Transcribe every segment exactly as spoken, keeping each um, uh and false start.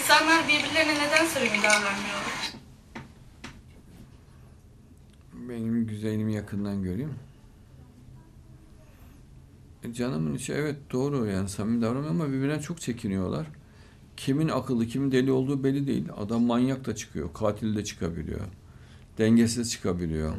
İnsanlar birbirlerine neden samimi davranmıyorlar? Benim güzelimi yakından göreyim. E canımın içi evet doğru yani samimi davranmıyor ama birbirine çok çekiniyorlar. Kimin akıllı, kimin deli olduğu belli değil. Adam manyak da çıkıyor, katil de çıkabiliyor. Dengesiz çıkabiliyor.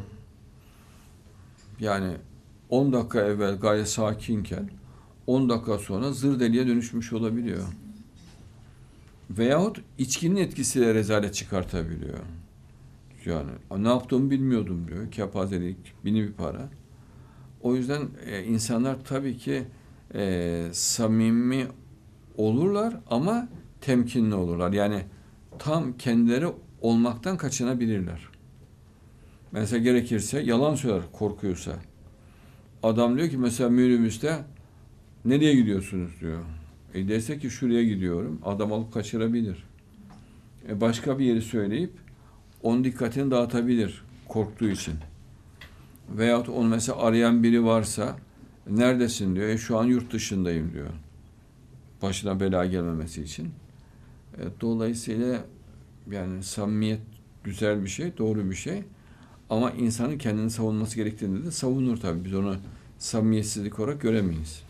Yani on dakika evvel gayet sakinken on dakika sonra zır deliye dönüşmüş olabiliyor. Veyahut içkinin etkisiyle rezalet çıkartabiliyor. Yani ne yaptığımı bilmiyordum diyor. Kepazelik, bini bir para. O yüzden e, insanlar tabii ki e, samimi olurlar ama temkinli olurlar. Yani tam kendileri olmaktan kaçınabilirler. Mesela gerekirse yalan söyler korkuyorsa. Adam diyor ki mesela minibüste nereye gidiyorsunuz diyor. E dese ki şuraya gidiyorum. Adam alıp kaçırabilir. E başka bir yeri söyleyip onun dikkatini dağıtabilir korktuğu için. Veyahut onu mesela arayan biri varsa neredesin diyor. E şu an yurt dışındayım diyor. Başına bela gelmemesi için. E, dolayısıyla yani samimiyet güzel bir şey, doğru bir şey. Ama insanın kendini savunması gerektiğinde de savunur tabii. Biz onu samimiyetsizlik olarak göremeyiz.